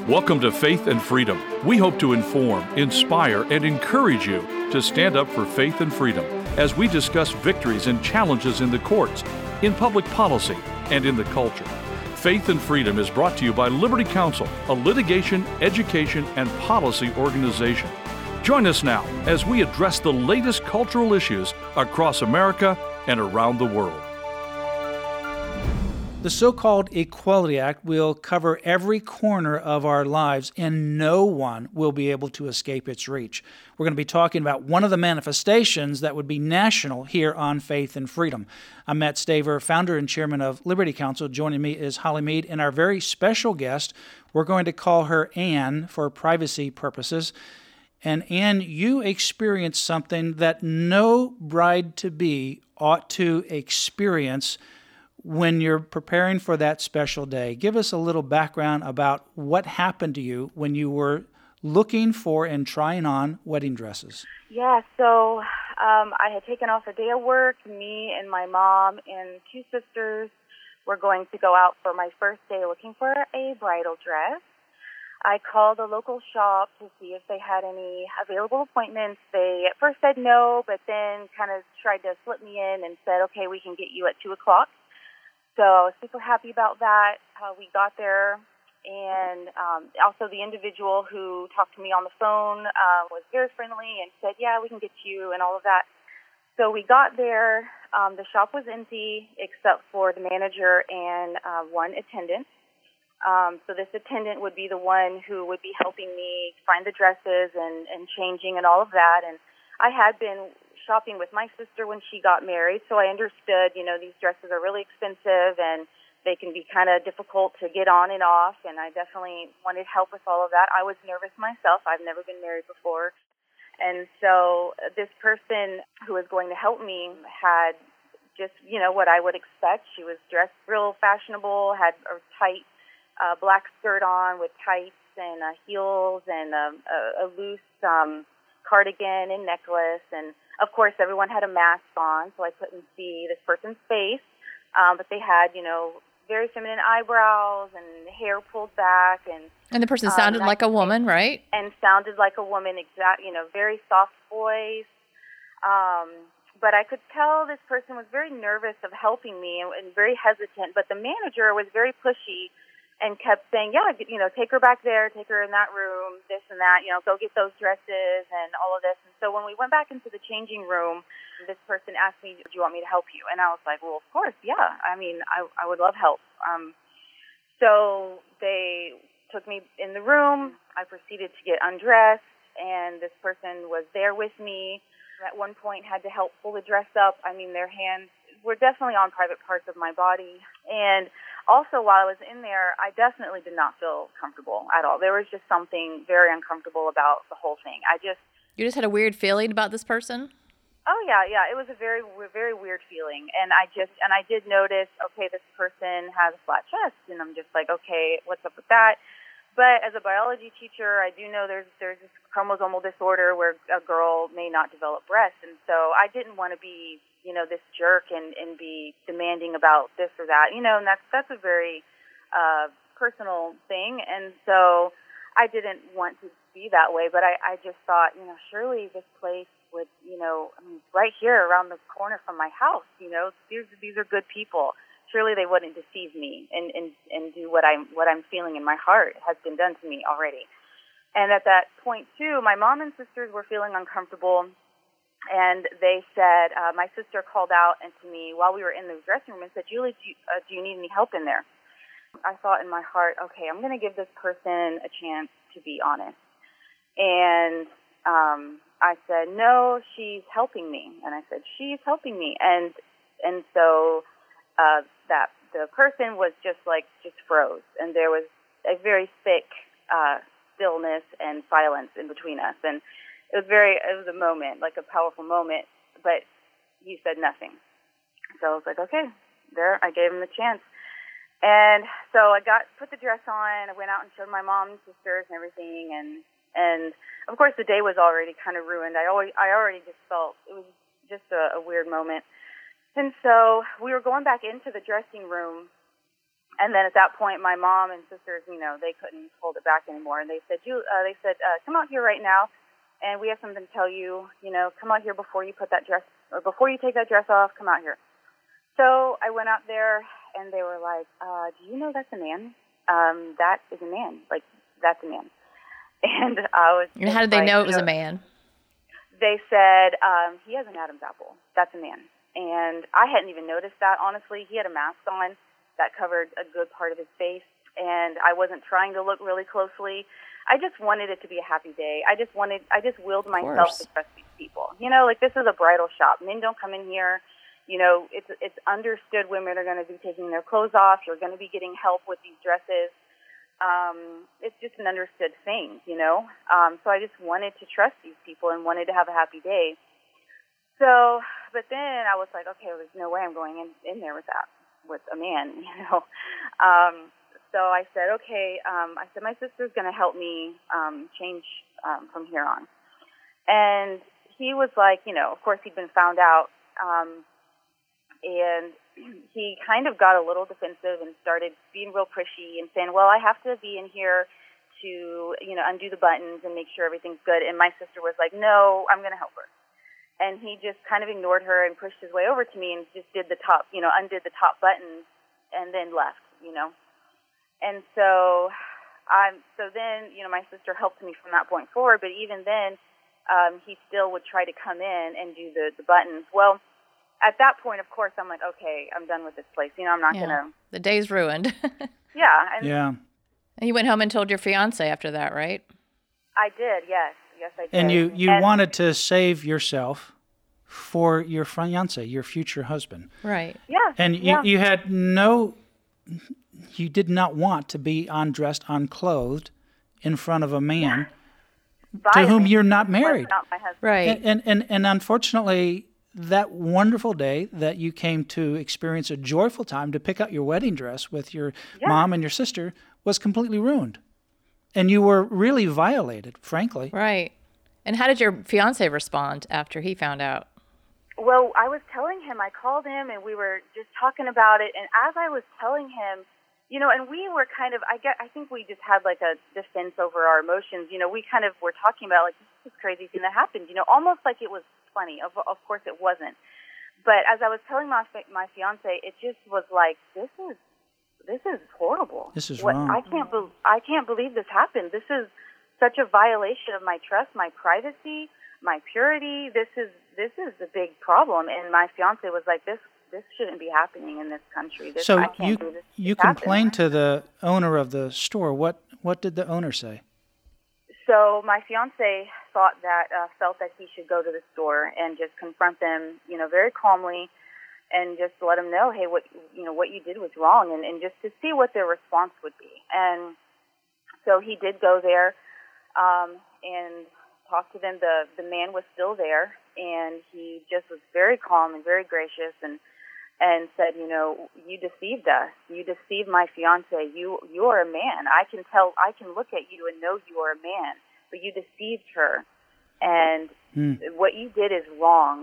Welcome to Faith and Freedom. We hope to inform, inspire, and encourage you to stand up for faith and freedom as we discuss victories and challenges in the courts, in public policy, and in the culture. Faith and Freedom is brought to you by Liberty Counsel, a litigation, education, and policy organization. Join us now as we address the latest cultural issues across America and around the world. The so-called Equality Act will cover every corner of our lives, and no one will be able to escape its reach. We're going to be talking about one of the manifestations that would be national here on Faith and Freedom. I'm Matt Staver, founder and chairman of Liberty Counsel. Joining me is Holly Mead, and our very special guest, we're going to call her Ann for privacy purposes. And Ann, you experienced something that no bride-to-be ought to experience when you're preparing for that special day. Give us a little background about what happened to you when you were looking for and trying on wedding dresses. Yeah, so I had taken off a day of work. Me and my mom and two sisters were going to go out for my first day looking for a bridal dress. I called a local shop to see if they had any available appointments. They at first said no, but then kind of tried to slip me in and said, okay, we can get you at 2 o'clock. So I was super happy about that. We got there, and also the individual who talked to me on the phone was very friendly and said, yeah, we can get you and all of that. So we got there. The shop was empty except for the manager and one attendant. So this attendant would be the one who would be helping me find the dresses and changing and all of that. And I had been shopping with my sister when she got married, so I understood, these dresses are really expensive and they can be kind of difficult to get on and off, and I definitely wanted help with all of that. I was nervous myself. I've never been married before. And so this person who was going to help me had just, what I would expect. She was dressed real fashionable, had a tight black skirt on with tights and heels and a loose cardigan and necklace, and of course everyone had a mask on, so I couldn't see this person's face, but they had, very feminine eyebrows and hair pulled back, and the person sounded like a woman, right? And sounded like a woman, very soft voice, but I could tell this person was very nervous of helping me and very hesitant, but the manager was very pushy and kept saying, yeah, take her back there, take her in that room, this and that, go get those dresses and all of this. And so when we went back into the changing room, this person asked me, do you want me to help you? And I was like, well, of course, yeah. I mean, I would love help. So they took me in the room. I proceeded to get undressed, and this person was there with me. At one point had to help pull the dress up. I mean, their hands were definitely on private parts of my body. And also, while I was in there, I definitely did not feel comfortable at all. There was just something very uncomfortable about the whole thing. You just had a weird feeling about this person? Oh, yeah. It was a very, very weird feeling. And I did notice, okay, this person has a flat chest. And I'm just like, okay, what's up with that? But as a biology teacher, I do know there's this chromosomal disorder where a girl may not develop breasts. And so I didn't want to be this jerk and be demanding about this or that, and that's a very personal thing. And so I didn't want to be that way, but I just thought, surely this place would, right here around the corner from my house, these are good people. Surely they wouldn't deceive me and do what I'm feeling in my heart has been done to me already. And at that point too, my mom and sisters were feeling uncomfortable. And they said, my sister called out and to me while we were in the dressing room and said, Julie, do you need any help in there? I thought in my heart, okay, I'm going to give this person a chance to be honest. And I said, no, she's helping me. And I said, she's helping me. And so that the person was just froze. And there was a very thick stillness and silence in between us. And it was a moment, like a powerful moment, but he said nothing. So I was like, okay, there, I gave him the chance. And so I put the dress on, I went out and showed my mom and sisters and everything, and of course the day was already kind of ruined. I already just felt, it was just a weird moment. And so we were going back into the dressing room, And then at that point, my mom and sisters, they couldn't hold it back anymore. And they said, come out here right now, and we have something to tell you. Come out here before you put that dress, or before you take that dress off, come out here. So I went out there, and they were like, do you know that's a man? That is a man. Like, that's a man. And I was And how did they know it was a man? They said, he has an Adam's apple. That's a man. And I hadn't even noticed that, honestly. He had a mask on that covered a good part of his face, and I wasn't trying to look really closely. I just wanted it to be a happy day. I just willed myself to trust these people. Like, this is a bridal shop. Men don't come in here. It's understood women are going to be taking their clothes off. You're going to be getting help with these dresses. It's just an understood thing, So I just wanted to trust these people and wanted to have a happy day. So, but then I was like, okay, there's no way I'm going in there with a man, So I said, okay, my sister's going to help me change from here on. And he was like, of course he'd been found out, and he kind of got a little defensive and started being real pushy and saying, well, I have to be in here to, undo the buttons and make sure everything's good. And my sister was like, no, I'm going to help her. And he just kind of ignored her and pushed his way over to me and just did the top, undid the top buttons and then left, And so then, my sister helped me from that point forward. But even then, he still would try to come in and do the buttons. Well, at that point, of course, I'm like, okay, I'm done with this place. I'm not going to. The day's ruined. Yeah. Yeah. And you went home and told your fiance after that, right? I did, yes. Yes, I did. And you wanted to save yourself for your fiance, your future husband. Right. Yeah. And you had you did not want to be undressed, unclothed in front of a man to whom you're not married. Not my husband. Right. And unfortunately, that wonderful day that you came to experience a joyful time to pick out your wedding dress with your mom and your sister was completely ruined. And you were really violated, frankly. Right. And how did your fiance respond after he found out? Well, I was telling him, I called him, and we were just talking about it. And as I was telling him, and we were kind of, I think we just had like a defense over our emotions. We kind of were talking about, like, this is a crazy thing that happened, almost like it was funny. Of course it wasn't. But as I was telling my fiance, it just was like, this is horrible. This is wrong. I can't believe this happened. This is such a violation of my trust, my privacy, my purity. This is a big problem. And my fiance was like, this shouldn't be happening in this country. So you complained to the owner of the store. What did the owner say? So my fiance felt that he should go to the store and just confront them, very calmly, and just let them know, hey, what you did was wrong, and just to see what their response would be. And so he did go there and talk to them. The man was still there, and he just was very calm and very gracious, and said, you deceived us. You deceived my fiance. You are a man. I can look at you and know you are a man, but you deceived her, and what you did is wrong.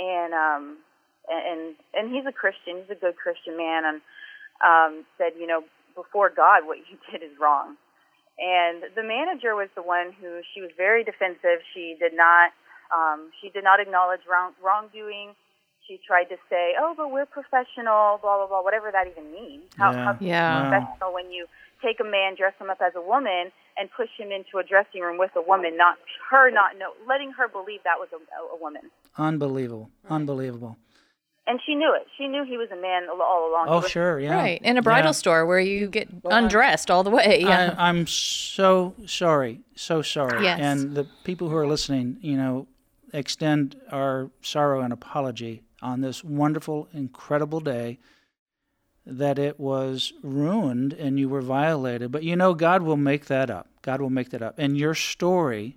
And he's a Christian. He's a good Christian man, and said, before God, what you did is wrong. And the manager was the one who, she was very defensive. She did not acknowledge wrongdoing. She tried to say, oh, but we're professional, blah, blah, blah, whatever that even means. How professional when you take a man, dress him up as a woman, and push him into a dressing room with a woman, letting her believe that was a woman. Unbelievable. Unbelievable. And she knew it. She knew he was a man all along. Oh, sure, yeah. Right, in a bridal store where you get undressed all the way. Yeah. I'm so sorry, Yes. And the people who are listening, extend our sorrow and apology on this wonderful, incredible day that it was ruined and you were violated. But God will make that up. God will make that up. And your story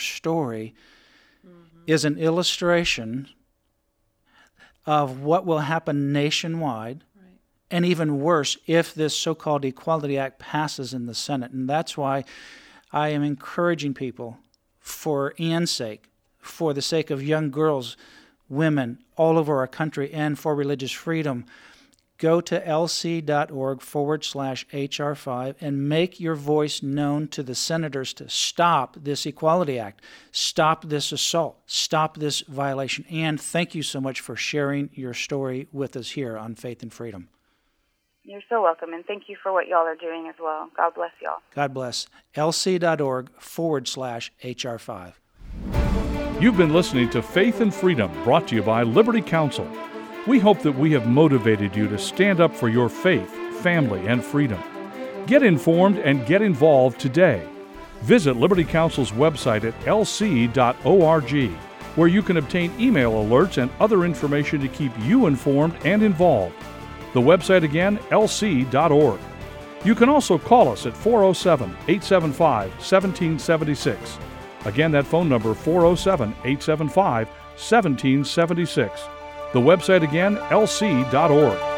is an illustration of what will happen nationwide, right, and even worse if this so-called Equality Act passes in the Senate. And that's why I am encouraging people, for Ann's sake, for the sake of young girls, women all over our country, and for religious freedom, go to lc.org/HR5 and make your voice known to the senators to stop this Equality Act, stop this assault, stop this violation. And thank you so much for sharing your story with us here on Faith and Freedom. You're so welcome, and thank you for what y'all are doing as well. God bless y'all. God bless. lc.org/HR5. You've been listening to Faith and Freedom, brought to you by Liberty Counsel. We hope that we have motivated you to stand up for your faith, family, and freedom. Get informed and get involved today. Visit Liberty Counsel's website at lc.org, where you can obtain email alerts and other information to keep you informed and involved. The website again, lc.org. You can also call us at 407-875-1776. Again, that phone number, 407-875-1776. The website again, lc.org.